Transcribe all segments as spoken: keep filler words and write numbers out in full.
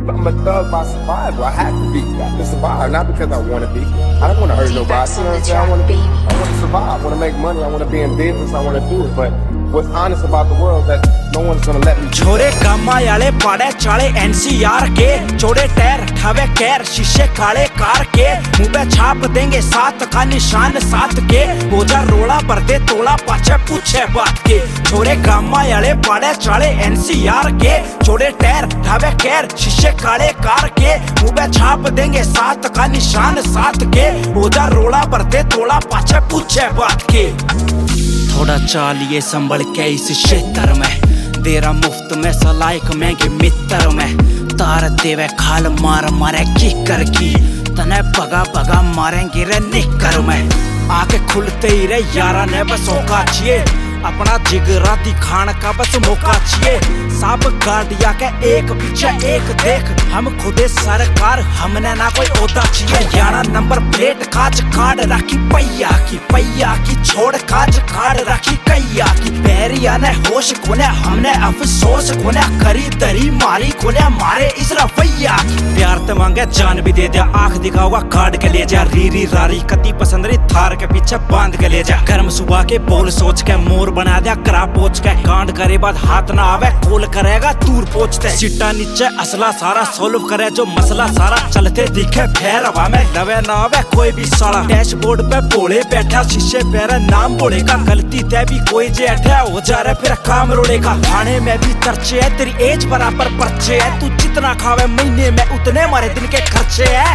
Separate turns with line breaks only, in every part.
I'm a thug by survival. I have to be. I have to survive, not because I want to be. I don't want to hurt nobody. You know what I'm saying? I want to be. I want to survive. I want to make money. I want to be in business. I want to do it. But what's honest about the world that no one's gonna let me.
छोरे कामा Yale पाड़े चाले NCR के, छोड़े tyre ठावे कैर शीशे काले car के, मुंह पे छाप देंगे सात का निशान सात के, बोझा रोड़ा भरते तोला पाछे पूछे बात के। छोरे कामा याले पाड़े चाले एनसीआर के, छोड़े टायर ठावे कैर शीशे काले कार के, मुंह पे छाप देंगे सात का निशान सात के, बोझा रोड़ा भरते तोला पाछे पूछे बात के। थोड़ा चालिए संभल के इस क्षेत्र में, तेरा मुफ्त में सलाइक महंगे मित्र में, तार देवे खाल मार मारे की कर की, तने भगा भगा मारेंगे रे निकर में। आके खुलते ही रे यारा ने बस औका चाहिए, अपना जिगरा दिखाने का बस मौका चाहिए। सब गाड़िया के एक पीछे एक देख, हम खुदे सरकार हमने ना कोई ओदा चाहिए। यारा नंबर प्लेट काज काट रखी पैया की, पैया की छोड़ काज काट रखी कैया की। बैरिया ने होश कोने हमने अफसोस कोने, करी दरी मारी कोने मारे इस रवैया की। प्यार ते मांगे जान भी दे दिया, आंख दिखाऊंगा काट के ले जा, रीरी रारी कती पसंद रही थार के पीछे बांध के ले जा। गर्म सुबह के बोल सोच के मोर बना दिया करा पोच के, कांड करे बाद हाथ ना आवे कोल करेगा दूर पहुंचते। सिट्टा नीचे असला सारा सोल्व करे जो मसला सारा, चलते दिखे फेर हवा में लवे ना आवे कोई भी साला। डैशबोर्ड पे बोले बैठा शीशे पे नाम बोलेगा, गलती ते भी कोई जे अठा हो जा रहा फिर काम रोड़ेगा। थाने में भी चर्चे है, तेरी एज बराबर पर्चे है, तू जितना खावे महीने में उतने मारे दिन के खर्चे है।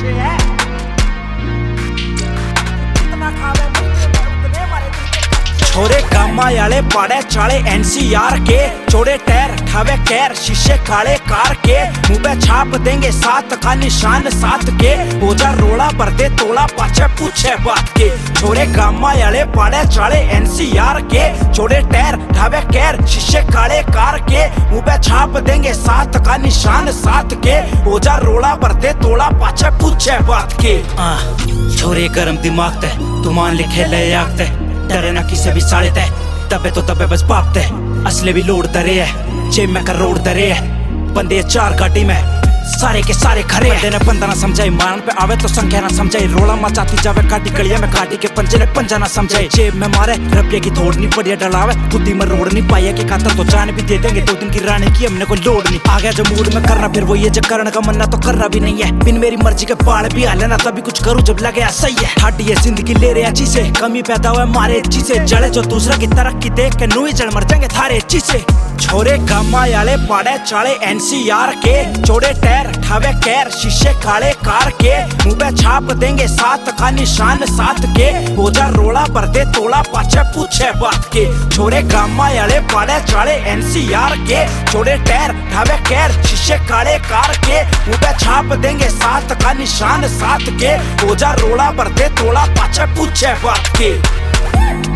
छोरे कामा याले पाड़े चाले एनसीआर के, छोड़े टायर ठावे कैर शीशे काले कार के, मुंह पे छाप देंगे सात का निशान सात के, बोझा रोड़ा भरते तोला पाछे पूछे बात के। छोरे कामा याले पाड़े चाले एनसीआर के, छोड़े टायर ठावे कैर शीशे काले कार के, मुंह पे छाप देंगे सात का निशान सात के, बोझा रोड़ा भरते तोला पाछे पूछे बात के। आ, छोरे गरम दिमाग ते तू मान लिखे ले आगते, डरे ना किसे भी साड़े ते, तबे तो तबे बस बाप ते, असले भी लोड दरे है, जेब में करोड़ दरे है, बंदे चार गाड़ी में सारे के सारे खरे हैं। ने बंदा ना समझाई मान पे आवे तो संख्या ना समझाई, रोला मचाती जावे काटी गलिया में काटी के पंजे ने पंजा ना समझाई। जेब में मारे रुपये की थोड़ नहीं बढ़िया डलावे, खुद ही में रोड नहीं पाया की खातर तो जान भी दे देंगे, दो दिन की रानी की हमने कोई लोड नहीं। आ गया जो मूड में करना फिर वो ये जो करने का मन्ना तो करना भी नहीं है, बिन मेरी मर्जी के बाल भी हाले ना तभी कुछ करूँ जब लगे सही है। ठाटी है जिंदगी ले रहे अच्छी से, कमी पैदा हुआ मारे अच्छी से, जड़े जो दूसरा की तरक्की देख के नू ही जड़ मर जाएंगे थारे अच्छी से। छोरे कामा याले पाड़े चाले एनसीआर के, छोड़े टायर ठावे कैर शीशे काले कार के, मुंह पे छाप देंगे सात का निशान सात के, बोझा रोड़ा भरते तोला पाछे पूछे बात के। छोरे कामा याले पाड़े चाले एनसीआर के, छोड़े टायर ठावे कैर शीशे काले कार के, मुंह पे छाप देंगे सात का निशान सात के, बोझा रोड़ा भरते तोला पाछे पूछे बात के।